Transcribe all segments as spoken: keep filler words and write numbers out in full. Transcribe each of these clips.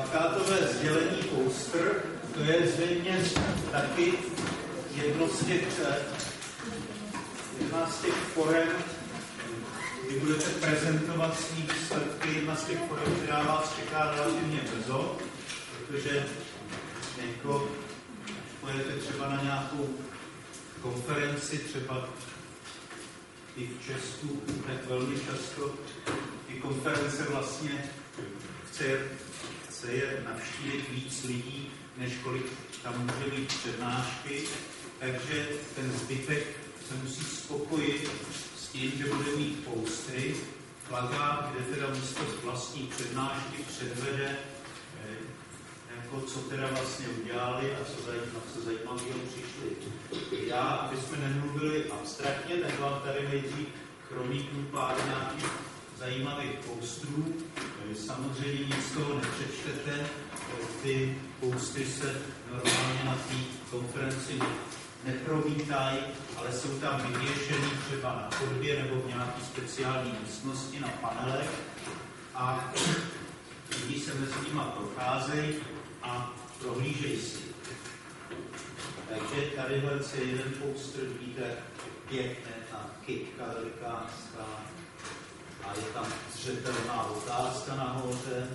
plakátové sdělení poster, to je zřejmě taky jedno z těch, jedna z těch forem, kdy budete prezentovat svý výsledky, jedna z těch forem, která vás čeká relativně brzo, protože jako pojete třeba na nějakou konferenci, třeba i v Česku, tak velmi často ty konference vlastně chce, chce je navštívit víc lidí, než kolik tam může být přednášky, takže ten zbytek se musí spokojit s tím, že bude mít poustry, plakát, kde teda místo vlastní přednášky předvede, jako co teda vlastně udělali a co, zaj, na co zajímavého přišli. Já, aby jsme nemluvili abstraktně, tak vám tady nejdřív chromíknu pár nějakých zajímavých postrů. Samozřejmě nic z toho nepřečtete, ty posty se normálně na té konferenci nepromítají, ale jsou tam vyvěšený třeba na chodbě nebo v nějaké speciální místnosti na panelech a lidi se mezi nimi procházejí a prohlížejí si. Takže tadyhle je jeden poster, vidíte, pěkně, ta kytka velikánská a je tam zřetelná otázka nahoře.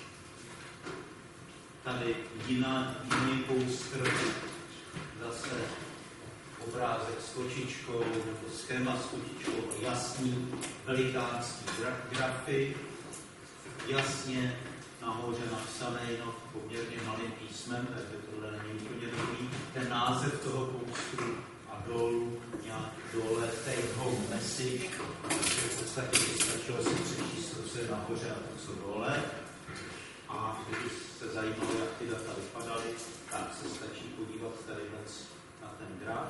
Tady jiná, jiný poster, zase obrázek s kočičkou nebo schéma s kočičkou, jasný velikánský grafy, jasně nahoře napsané no, poměrně malým písmem, takže tohle není úplně dobrý. Ten název toho poustru a dolů, nějak dole take home message, takže v podstatě stačilo si přečíst, co je nahoře a to, co dole. A když se zajímalo, jak ty data vypadaly, tak se stačí podívat tady na ten graf.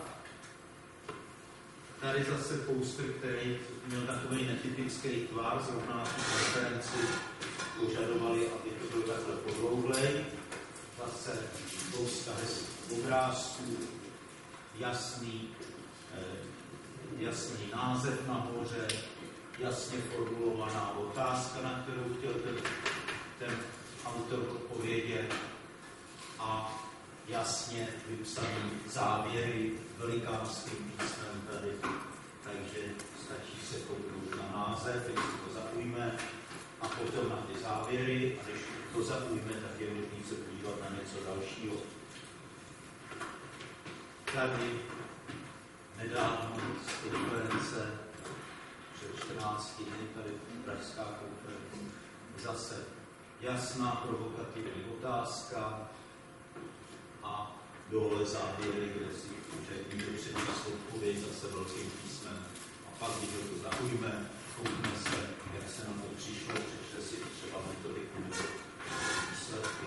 Tady zase poster, který měl takový netypický tvar, zrovna na konferenci požadovali, aby to bylo takhle podlouhlej. Zase spousta obrázků, jasný, eh, jasný název nahoře, jasně formulovaná otázka, na kterou chtěl ten, ten autor odpovědět a jasně vypsaný závěry velikánským písmem tady. Takže stačí se kouknout na název, jestli to zaujme, a potom na ty závěry, a když to zaujme, tak je možný se podívat na něco dalšího. Tady nedávno z konference před čtrnácti dny, tady pražská konference, zase jasná provokativní otázka a dole závěry, kde si může někdo přečíst odpověď zase velkým písmem. A pak, když to zaujme, koukne se, jak se na to přišlo, přečte si třeba metodiku nebo výsledky.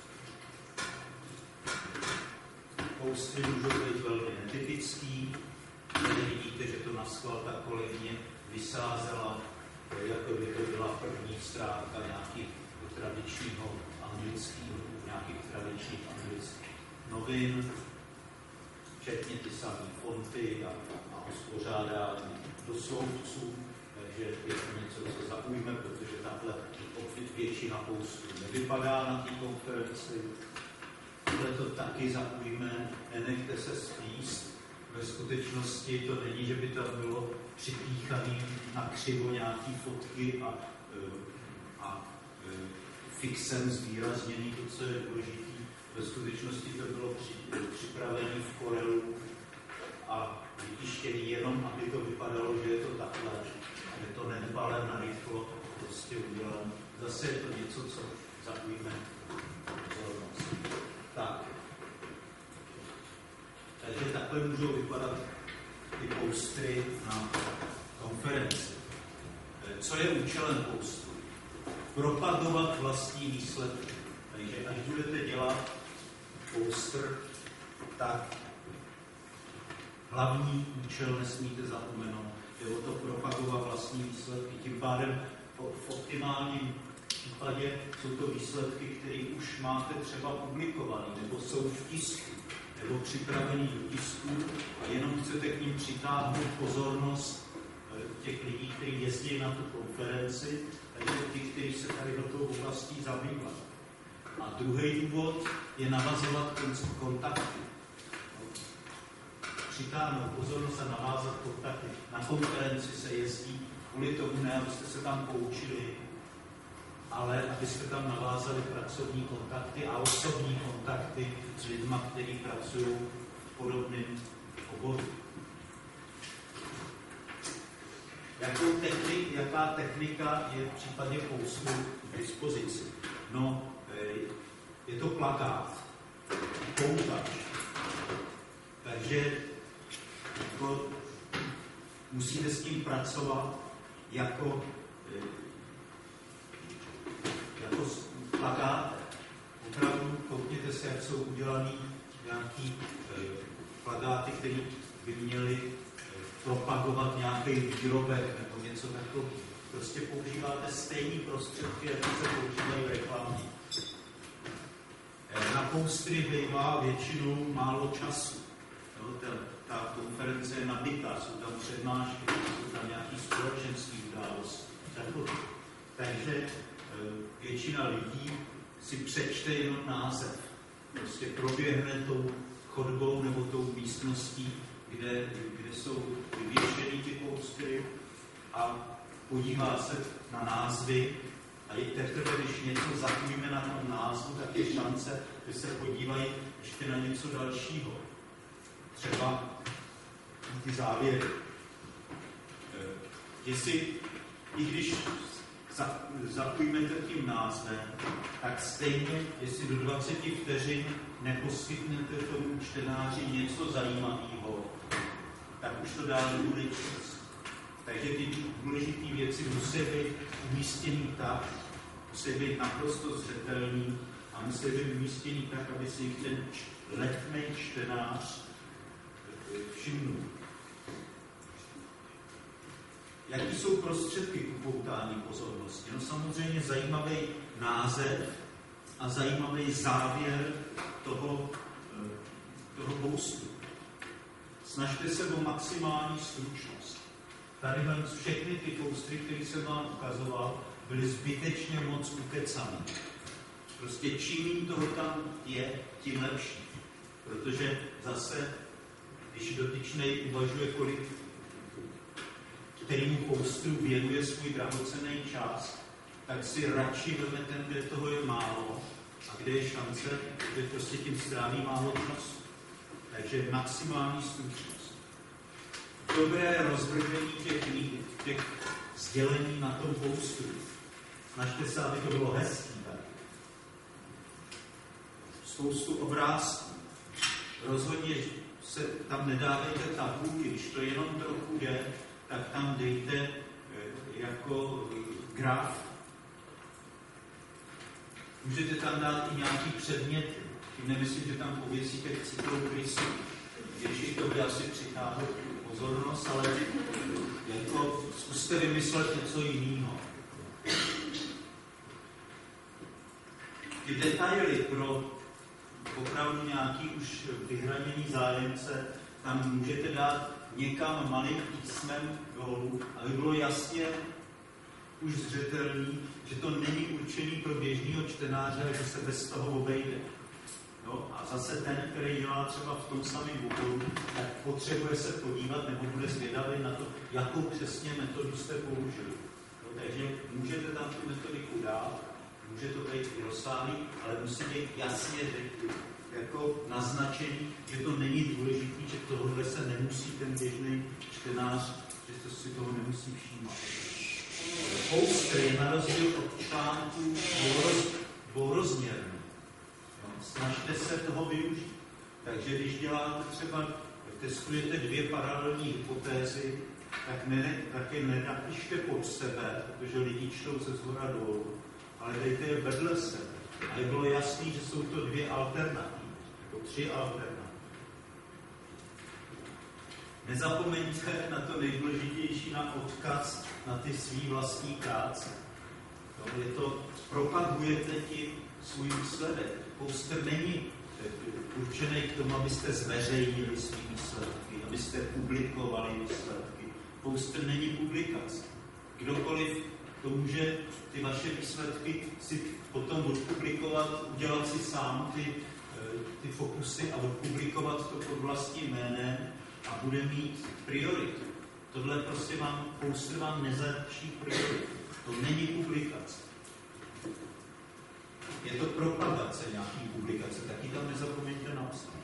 Poustry můžou být velmi netypický. Tady vidíte, že to naschvál ta kolegyně vysázela, jako by to byla první stránka nějakých tradičního anglického, nějakých tradičních anglických novin, včetně ty samé fonty a, a uspořádání do sloupců, takže je to něco, co zaujme, protože takhle většina poustů nevypadá na té konferenci. Ale to taky zaujme, nenechte se splíst. Ve skutečnosti to není, že by tam bylo připíchaný na křivo nějaký fotky a, a fixem zvýrazněný to, co je důležitý. Ve skutečnosti to bylo připravené v Corelu a vytištěný jenom, aby to vypadalo, že je to takhle, aby to nedbalem na rychlo prostě udělám. Zase je to něco, co zaujme pozornost. Tak. Takže takhle můžou vypadat ty postry na konferenci. Co je účelem postru? Propagovat vlastní výsledky. Takže až budete dělat poster, tak hlavní účel nesmíte zapomenout. Je o to propagovat vlastní výsledky. Tím pádem v optimálním případě jsou to výsledky, které už máte třeba publikované, nebo jsou v tisku, nebo připravený do tisku a jenom chcete k ním přitáhnout pozornost těch lidí, kteří jezdí na tu konferenci, takže ty, kteří se tady do toho oblastí zabývají. A druhý důvod je navazovat kontakty. Přitáhnout pozornost a navázat kontakty. Na konferenci se jezdí kvůli tomu, ne abyste se tam poučili, ale abyste tam navázali pracovní kontakty a osobní kontakty s lidmi, kteří pracují v podobném oboru. Jakou technik, jaká technika je v případě postu k dispozici? No, je to plakát, poutač. Takže jako, musíte s tím pracovat jako, jako plakát. Opravdu koukněte se, jak jsou udělaný nějaký plakáty, které by měly propagovat nějaký výrobek nebo něco takového. Prostě používáte stejné prostředky, jako se používají v reklamě. Na poustry bývá většinou málo času. No, ta, ta konference je nabitá, jsou tam přednášky, jsou tam nějaké společenské události. Takže většina lidí si přečte jenom název. Prostě proběhne tou chodbou nebo tou místností, kde, kde jsou vyvěšený ty poustry a podívá se na názvy a i teprve, když něco zapojíme na tom názvu, tak je šance, že se podívají ještě na něco dalšího. Třeba ty závěry. Jestli, i když zapojmete tím názvem, tak stejně, jestli do dvaceti vteřin neposkytnete tomu čtenáři něco zajímavého, tak už to dál nebude číst. Takže ty důležité věci musí být umístěný tak, musí být naprosto zřetelný a musí být umístěný tak, aby si jich ten letmej čtenář všimnul. Jaký jsou prostředky k upoutání pozornosti? No samozřejmě zajímavý název a zajímavý závěr toho, toho postu. Snažte se o maximální stručnost. Tady všechny ty postry, které jsem vám ukazoval, byly zbytečně moc ukecané. Prostě čím méně toho tam je, tím lepší. Protože zase, když dotyčnej uvažuje, kolik kterému postru věnuje svůj drahocenný čas, tak si radši veme ten, kde toho je málo a kde je šance, že prostě tím stráví málo času. Takže maximální stručnost. Dobré rozvržení těch, těch sdělení na tom postru. Snažte se, aby to bylo hezký. Tak. Spoustu obrázků. Rozhodně se tam nedávejte tabulky, když to jenom trochu jde, tak tam dejte jako graf. Můžete tam dát i nějaký předměty. Tím nemyslím, že tam pověsíte citlou krysu. Když to bude asi přitáhnout pozornost, ale jako zkuste vymyslet něco jiného. Ty detaily pro opravdu nějaký už vyhraněný zájemce tam můžete dát někam malým písmem dolů, aby bylo jasně už zřetelný, že to není určený pro běžného čtenáře, že se bez toho obejde. No, a zase ten, který dělá třeba v tom samém oboru, tak potřebuje se podívat nebo bude zvědavý na to, jakou přesně metodu jste použili. No, takže můžete tam tu metodiku dát, může to být i rozsáhlý, ale musí být jasně jako naznačení, že to není důležitý, že tohle se nemusí ten běžný čtenář, že to si toho nemusí všímat. Poster je na rozdíl od článků dvourozměrný. Snažte se toho využít. Takže když děláte třeba, testujete dvě paralelní hypotézy, tak, ne, tak je nenapište pod sebe, protože lidi čtou ze zhora dolů, ale dejte je vedle sebe. A bylo jasné, že jsou to dvě alternativy, jako tři alternativy. Nezapomeňte na to nejdůležitější, na odkaz na ty svý vlastní práce. To je to, propagujete tím svůj výsledek. Poster není určený k tomu, abyste zveřejnili svý výsledky, abyste publikovali výsledky. Poster není publikace. Kdokoliv to může ty vaše výsledky si potom odpublikovat, udělat si sám ty, ty fokusy a odpublikovat to pod vlastním jménem a bude mít prioritu. Tohle prostě vám, poster vám nezaručí prioritu. To není publikace. Je to propagace nějaký publikace, taky tam nezapomeňte napsat.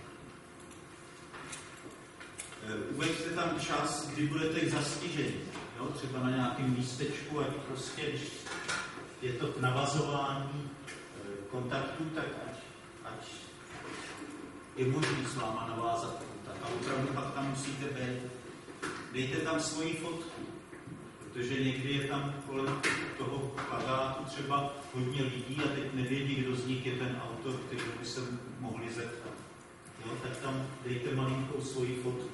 Uveďte tam čas, kdy budete zastiženi. Jo? Třeba na nějakém lístečku, ať prostě, když je to k navazování kontaktů, tak ať, ať je možný s váma navázat kontakt. A opravdu pak tam musíte být. Dejte tam svoji fotku, protože někdy je tam kolem toho plakátu třeba hodně lidí a teď nevědí, kdo z nich je ten autor, který by se mohli zeptat. Jo? Tak tam dejte malinkou svoji fotku.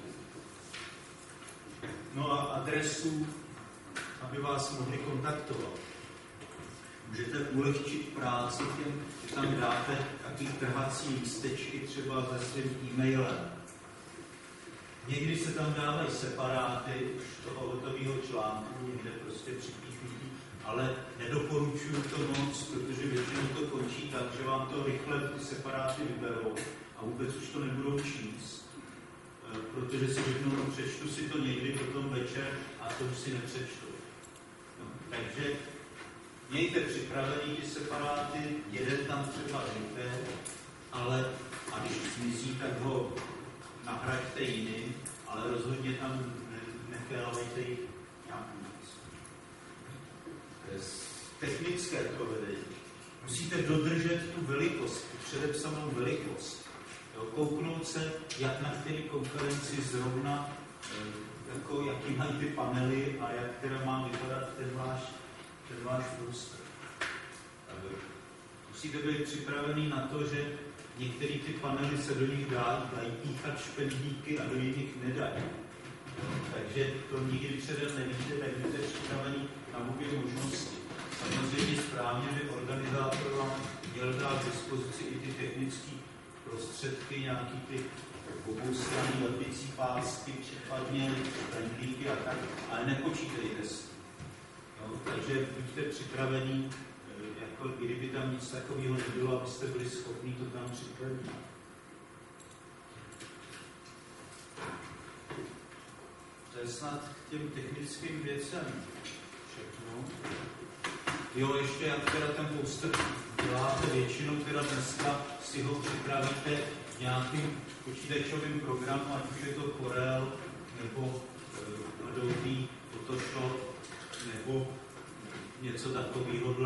No a adresu, aby vás mohli kontaktovat. Můžete ulehčit práci těm, že tam dáte taky trhací lístečky třeba se svým e-mailem. Někdy se tam dávají separáty už toho hotového článku, někde prostě připíchnutí, ale nedoporučuju to moc, protože většinou to končí tak, že vám to rychle ty separáty vyberou a vůbec už to nebudou číst. Protože si řeknu, no, přečtu si to někdy potom večer a to už si nepřečtu. No, takže mějte připravený ty separáty, jeden tam třeba dejte, ale a když zmizí, tak ho nahraďte jiným, ale rozhodně tam nechávejte jich nějakou víc. To je technické provedení. Musíte dodržet tu velikost, tu předepsanou velikost. Jo, kouknout se, jak na které konferenci zrovna, jako, jaký mají ty panely a jak teda má vypadat ten váš, ten váš průstr. Musíte být připravený na to, že některé ty panely se do nich dá, dají píchat špendlíky a do jiných nedají. Takže to nikdy předem nevíte, tak budete připravený na obě možnosti. Samozřejmě správně by organizátor vám měl dát k dispozici i ty technické prostředky, nějaký ty oboustranné lepicí pásky, případně pendlíky a tak, ale nepočítejte s tím. No, takže buďte připravení, jako kdyby tam nic takového nebylo, abyste byli schopni to tam připravit. To je snad k těm technickým věcem všechno. Jo, ještě jak teda ten poster děláte většinou, teda dneska si ho připravíte v nějakým počítačovým programu, ať už je to Corel, nebo uh, Adobe Photoshop, nebo něco takového.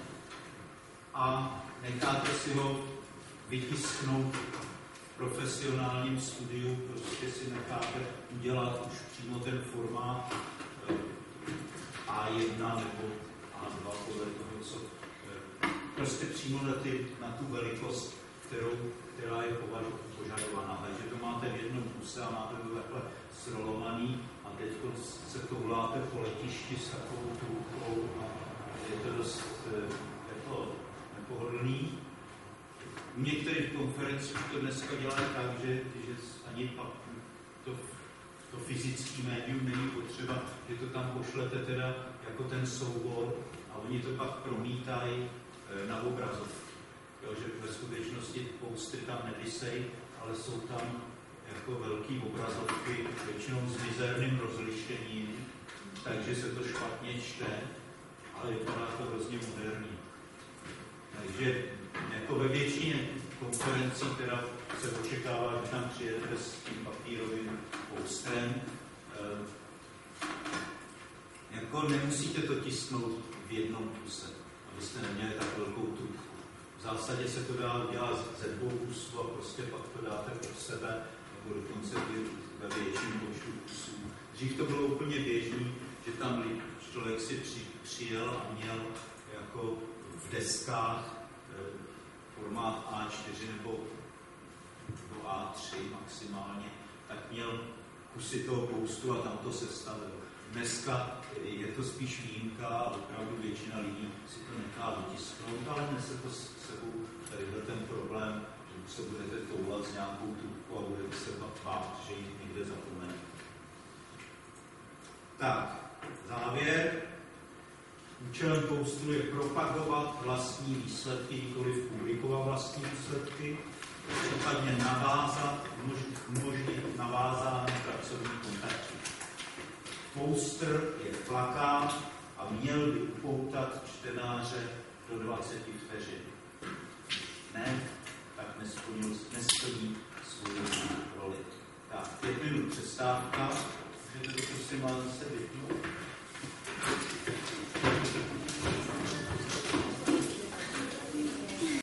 A necháte si ho vytisknout v profesionálním studiu, prostě si necháte udělat už přímo ten formát uh, á jedna nebo á dva podle toho, co prostě přímo na, ty, na tu velikost, kterou, která je požadovaná. Takže to máte v jednom kuse a máte to takhle zrolovaný a teď se touláte po letišti s takovou trůbkou a je to dost jako nepohodlný. U některých konferencí to dneska dělají tak, že, že ani pak to, to fyzické médium není potřeba, že to tam pošlete teda jako ten soubor a oni to pak promítají na obrazovky. Jo, že ve skutečnosti postry tam nevisej, ale jsou tam jako velký obrazovky, většinou s mizerným rozlišením, takže se to špatně čte, ale vypadá to hrozně moderní. Takže jako ve většině konferencí teda se očekává, že tam přijedete s tím papírovým postrem. E, jako nemusíte to tisknout v jednom kuse, abyste neměli tak velkou trubku. V zásadě se to dá dělat ze dvou kusů a prostě pak to dáte pod sebe, nebo dokonce ve větším počtu kusů. Dřív to bylo úplně běžný, že tam člověk si při, přijel a měl jako v deskách formát á čtyři nebo, nebo á tři maximálně, tak měl kusy toho poustu a tam to sestavil. Dneska je to spíš výjimka a opravdu většina lidí si to nechá vytisknout, ale nese to s sebou tadyhle ten problém, že se budete toulat s nějakou trubkou a budete se bát, že ji někde zapomenete. Tak, závěr. Účelem poustru je propagovat vlastní výsledky, nikoli publikovat vlastní výsledky, případně navázat, umožnit navázání pracovních kontaktů. Poustr je plakát a měl by upoutat čtenáře do dvacet vteřin. Ne, tak nesplnil, nesplní svou roli. Tak, pět minut přestávka. Můžete to prosím vás zase vypnout.